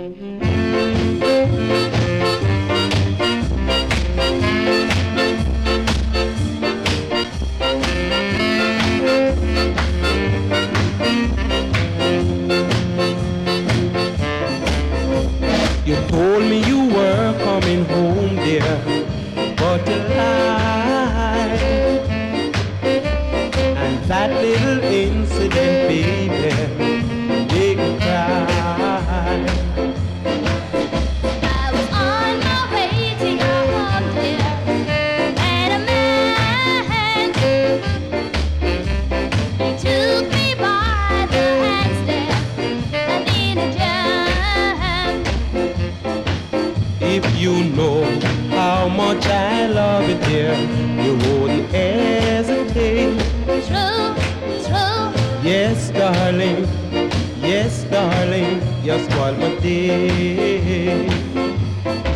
You told me you were coming home, dear, but you lied. And that little incident, baby, made me cry. I was on my way to your home, dear, and a man, he took me by the hands there, and in a jam. If you know how much I love you, dear, you wouldn't hesitate. True, true. Yes, darling, you spoiled my day.